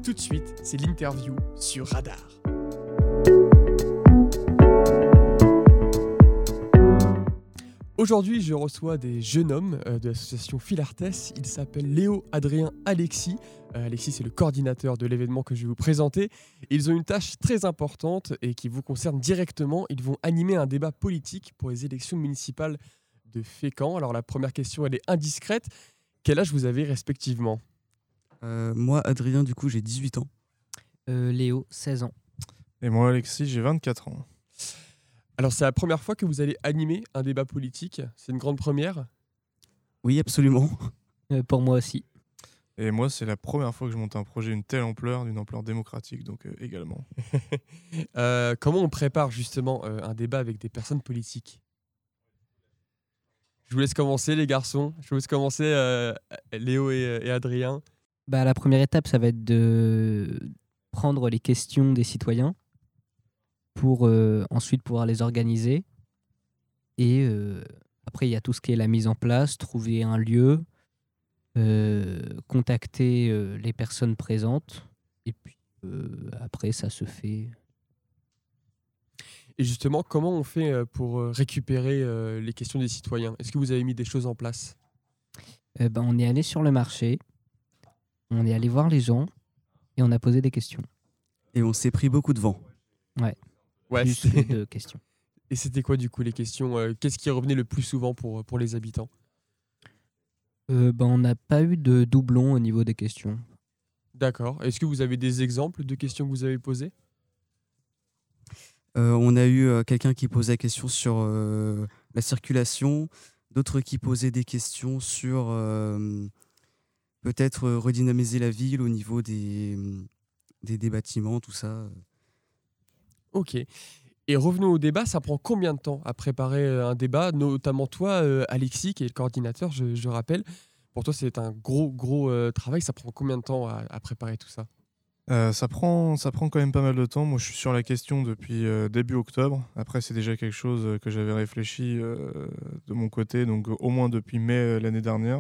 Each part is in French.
Tout de suite, c'est l'interview sur Radar. Aujourd'hui, je reçois des jeunes hommes de l'association Philartes. Ils s'appellent Léo, Adrien, Alexis. Alexis, c'est le coordinateur de l'événement que je vais vous présenter. Ils ont une tâche très importante et qui vous concerne directement. Ils vont animer un débat politique pour les élections municipales de Fécamp. Alors la première question, elle est indiscrète. Quel âge vous avez respectivement ? Moi, Adrien, du coup, j'ai 18 ans. Léo, 16 ans. Et moi, Alexis, j'ai 24 ans. Alors c'est la première fois que vous allez animer un débat politique. C'est une grande première ? Oui, absolument. Pour moi aussi. Et moi, c'est la première fois que je monte un projet d'une telle ampleur, d'une ampleur démocratique, donc également. Comment on prépare justement un débat avec des personnes politiques ? Je vous laisse commencer les garçons. Je vous laisse commencer Léo et Adrien. La première étape, ça va être de prendre les questions des citoyens pour ensuite pouvoir les organiser. Et après, il y a tout ce qui est la mise en place, trouver un lieu, contacter les personnes présentes. Et puis après, ça se fait. Et justement, comment on fait pour récupérer les questions des citoyens ? Est-ce que vous avez mis des choses en place ? On est allé sur le marché, on est allé voir les gens et on a posé des questions. Et on s'est pris beaucoup de vent. Ouais, Plus que de questions. Et c'était quoi du coup les questions ? Qu'est-ce qui revenait le plus souvent pour les habitants ? On n'a pas eu de doublons au niveau des questions. D'accord. Est-ce que vous avez des exemples de questions que vous avez posées ? On a eu quelqu'un qui posait la question sur la circulation, d'autres qui posaient des questions sur peut-être redynamiser la ville au niveau des bâtiments, tout ça. Ok. Et revenons au débat, ça prend combien de temps à préparer un débat ? Notamment toi, Alexis, qui est le coordinateur, je rappelle. Pour toi, c'est un gros travail. Ça prend combien de temps à préparer tout ça ? Ça prend quand même pas mal de temps. Moi, je suis sur la question depuis début octobre. Après, c'est déjà quelque chose que j'avais réfléchi de mon côté, donc au moins depuis mai l'année dernière.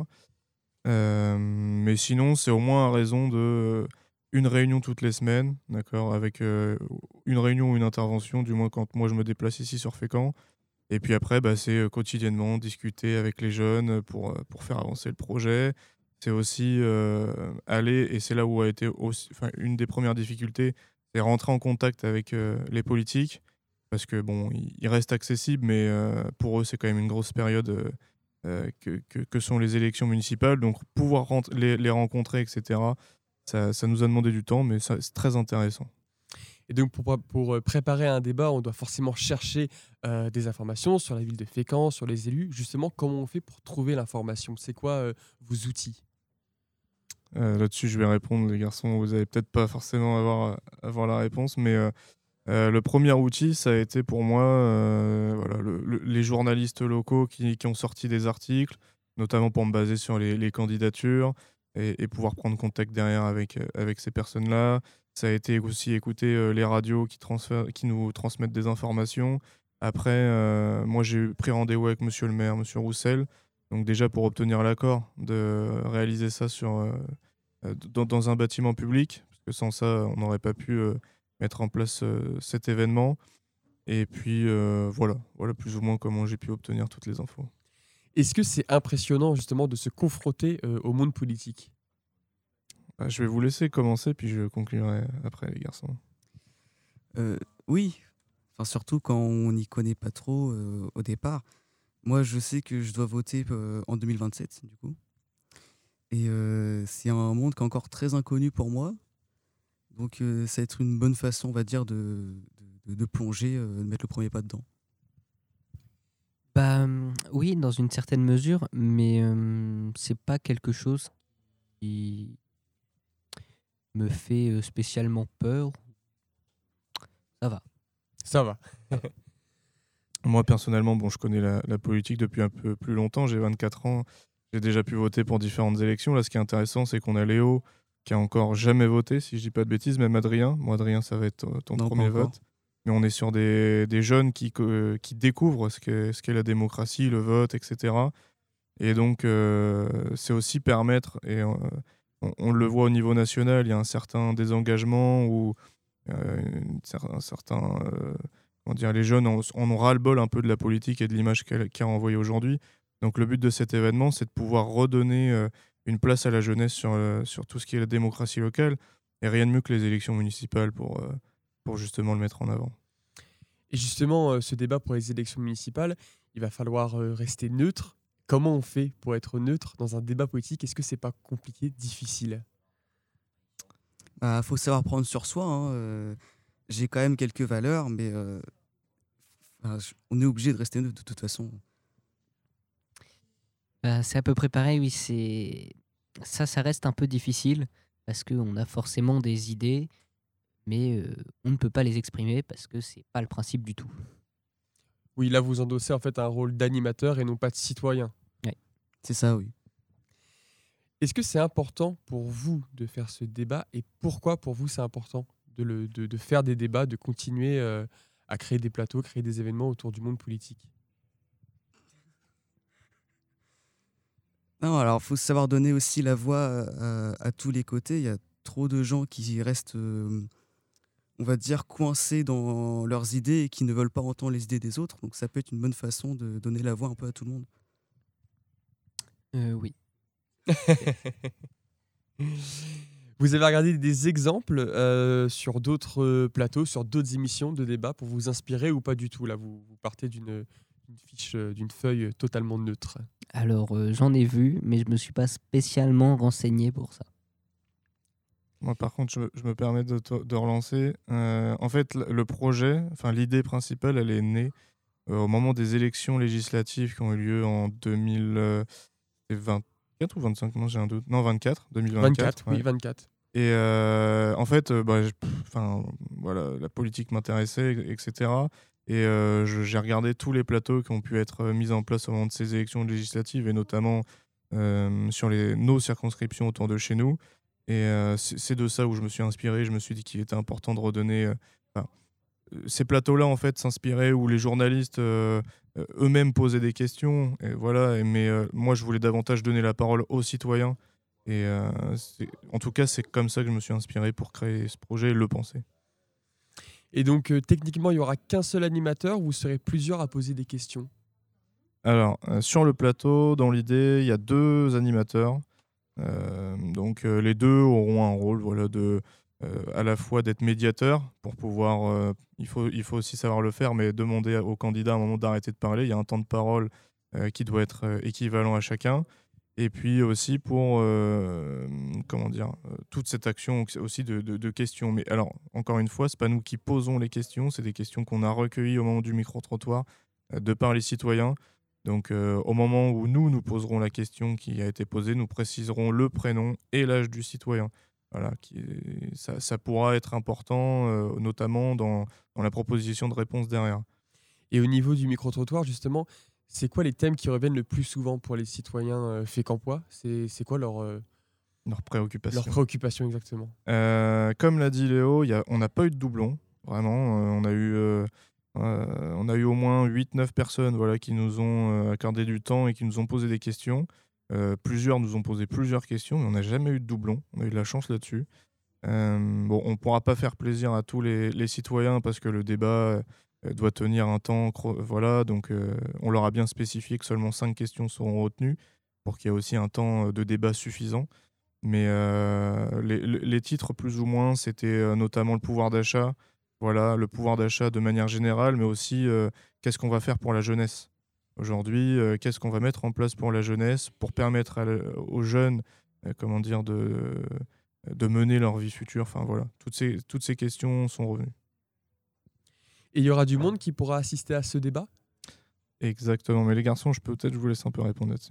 Mais sinon, c'est au moins à raison de une réunion toutes les semaines, d'accord, avec une réunion ou une intervention, du moins quand moi je me déplace ici sur Fécamp. Et puis après, c'est quotidiennement discuter avec les jeunes pour faire avancer le projet. C'est aussi aller, et c'est là où a été une des premières difficultés, c'est rentrer en contact avec les politiques, parce que bon, ils restent accessibles, mais pour eux, c'est quand même une grosse période que sont les élections municipales. Donc pouvoir les rencontrer, etc., ça nous a demandé du temps, mais c'est très intéressant. Et donc, pour préparer un débat, on doit forcément chercher des informations sur la ville de Fécamp, sur les élus. Justement, comment on fait pour trouver l'information ? C'est quoi vos outils ? Là-dessus, je vais répondre, les garçons. Vous n'allez peut-être pas forcément avoir la réponse, mais le premier outil, ça a été pour moi les journalistes locaux qui ont sorti des articles, notamment pour me baser sur les candidatures et pouvoir prendre contact derrière avec ces personnes-là. Ça a été aussi écouter les radios qui nous transmettent des informations. Après, moi, j'ai pris rendez-vous avec monsieur le maire, monsieur Roussel. Donc déjà, pour obtenir l'accord de réaliser ça dans un bâtiment public, parce que sans ça, on n'aurait pas pu mettre en place cet événement. Et puis, voilà plus ou moins comment j'ai pu obtenir toutes les infos. Est-ce que c'est impressionnant justement de se confronter au monde politique ? Je vais vous laisser commencer, puis je conclurai après, les garçons. Oui, surtout quand on n'y connaît pas trop au départ. Moi, je sais que je dois voter en 2027, du coup. Et c'est un monde qui est encore très inconnu pour moi. Donc, ça va être une bonne façon, on va dire, de plonger, de mettre le premier pas dedans. Oui, dans une certaine mesure, mais c'est pas quelque chose qui me fait spécialement peur. Ça va. Moi, personnellement, je connais la politique depuis un peu plus longtemps. J'ai 24 ans. J'ai déjà pu voter pour différentes élections. Là, ce qui est intéressant, c'est qu'on a Léo qui a encore jamais voté, si je dis pas de bêtises, même Adrien. Moi, Adrien, ça va être ton premier vote. Mais on est sur des jeunes qui découvrent ce qu'est la démocratie, le vote, etc. Et donc, c'est aussi permettre on le voit au niveau national, il y a un certain désengagement ou un certain comment dire, les jeunes en ont ras-le-bol un peu de la politique et de l'image qu'elle est renvoyée aujourd'hui. Donc le but de cet événement, c'est de pouvoir redonner une place à la jeunesse sur tout ce qui est la démocratie locale. Et rien de mieux que les élections municipales pour justement le mettre en avant. Et justement, ce débat pour les élections municipales, il va falloir rester neutre. Comment on fait pour être neutre dans un débat politique? Est-ce que c'est pas compliqué, difficile? Faut savoir prendre sur soi, hein, j'ai quand même quelques valeurs, mais on est obligé de rester neutre de toute façon. C'est à peu près pareil, oui. Ça reste un peu difficile parce qu'on a forcément des idées, mais on ne peut pas les exprimer parce que c'est pas le principe du tout. Oui, là, vous endossez en fait un rôle d'animateur et non pas de citoyen. C'est ça, oui. Est-ce que c'est important pour vous de faire ce débat et pourquoi pour vous c'est important de faire des débats, de continuer à créer des plateaux, créer des événements autour du monde politique? Non, alors faut savoir donner aussi la voix à tous les côtés. Il y a trop de gens qui restent, on va dire, coincés dans leurs idées et qui ne veulent pas entendre les idées des autres. Donc ça peut être une bonne façon de donner la voix un peu à tout le monde. Oui. Vous avez regardé des exemples sur d'autres plateaux, sur d'autres émissions de débat pour vous inspirer ou pas du tout? Là, vous partez d'une fiche, d'une feuille totalement neutre. Alors, j'en ai vu, mais je me suis pas spécialement renseigné pour ça. Moi, par contre, je me permets de relancer. En fait, le projet, enfin l'idée principale, elle est née au moment des élections législatives qui ont eu lieu en 2024 ou 25, non, j'ai un doute. Non, 2024. Oui, 24. Et en fait, voilà, la politique m'intéressait, etc. Et j'ai regardé tous les plateaux qui ont pu être mis en place au moment de ces élections législatives, et notamment sur nos circonscriptions autour de chez nous. Et c'est de ça où je me suis inspiré. Je me suis dit qu'il était important de redonner... ces plateaux-là, en fait, s'inspiraient où les journalistes eux-mêmes posaient des questions. Et voilà, mais moi, je voulais davantage donner la parole aux citoyens. Et en tout cas, c'est comme ça que je me suis inspiré pour créer ce projet et le penser. Et donc, techniquement, il n'y aura qu'un seul animateur ou vous serez plusieurs à poser des questions? Alors, sur le plateau, dans l'idée, il y a 2 animateurs. Donc, les 2 auront un rôle, voilà, à la fois d'être médiateur pour pouvoir... il faut aussi savoir le faire, mais demander aux candidats à un moment d'arrêter de parler. Il y a un temps de parole qui doit être équivalent à chacun. Et puis aussi pour toute cette action aussi de questions. Mais alors, encore une fois, ce n'est pas nous qui posons les questions, c'est des questions qu'on a recueillies au moment du micro-trottoir de par les citoyens. Donc au moment où nous poserons la question qui a été posée, nous préciserons le prénom et l'âge du citoyen. Voilà, ça pourra être important, notamment dans la proposition de réponse derrière. Et au niveau du micro-trottoir, justement, c'est quoi les thèmes qui reviennent le plus souvent pour les citoyens fécampois? C'est quoi leur préoccupation. Leur préoccupation exactement? Comme l'a dit Léo, on n'a pas eu de doublons, vraiment. On a eu au moins 8-9 personnes, voilà, qui nous ont accordé du temps et qui nous ont posé des questions. Plusieurs nous ont posé plusieurs questions, mais on n'a jamais eu de doublons. On a eu de la chance là-dessus. On ne pourra pas faire plaisir à tous les citoyens parce que le débat doit tenir un temps. Voilà, donc on leur a bien spécifié que seulement 5 questions seront retenues pour qu'il y ait aussi un temps de débat suffisant. Mais les titres, plus ou moins, c'était notamment le pouvoir d'achat. Voilà, le pouvoir d'achat de manière générale, mais aussi qu'est-ce qu'on va faire pour la jeunesse. Aujourd'hui, qu'est-ce qu'on va mettre en place pour la jeunesse, pour permettre aux jeunes de mener leur vie future. Enfin, voilà, toutes ces questions sont revenues. Et il y aura du monde qui pourra assister à ce débat? Exactement, mais les garçons, je vous laisse un peu répondre là-dessus.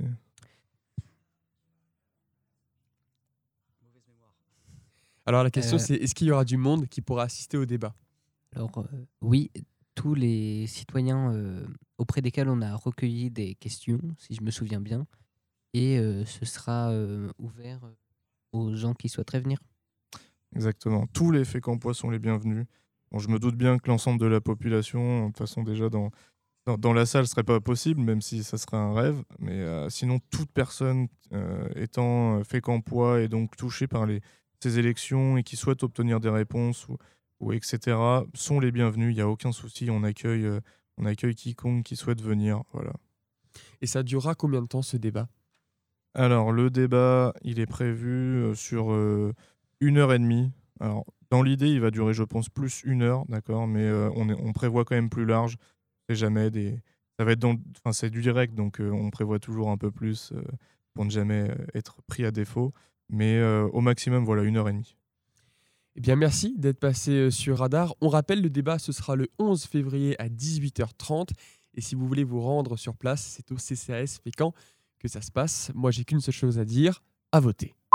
Alors la question c'est, est-ce qu'il y aura du monde qui pourra assister au débat? Alors oui, tous les citoyens auprès desquels on a recueilli des questions, si je me souviens bien, et ce sera ouvert aux gens qui souhaiteraient venir. Exactement, tous les fécampois sont les bienvenus. Bon, je me doute bien que l'ensemble de la population, de toute façon déjà dans dans la salle, ce serait pas possible, même si ça serait un rêve. Mais sinon, toute personne étant fécampois et donc touchée par ces élections et qui souhaite obtenir des réponses ou etc., sont les bienvenus. Il n'y a aucun souci. On accueille quiconque qui souhaite venir. Voilà. Et ça durera combien de temps ce débat? Alors, le débat, il est prévu sur 1 heure et demie. Alors, dans l'idée, il va durer, je pense, plus 1 heure, d'accord, mais on prévoit quand même plus large. On sait jamais ça va être enfin, c'est du direct, donc on prévoit toujours un peu plus pour ne jamais être pris à défaut. Mais au maximum, voilà, 1 heure et demie. Eh bien, merci d'être passé sur Radar. On rappelle, le débat, ce sera le 11 février à 18h30. Et si vous voulez vous rendre sur place, c'est au CCAS Fécamp que ça se passe. Moi, j'ai qu'une seule chose à dire, à voter.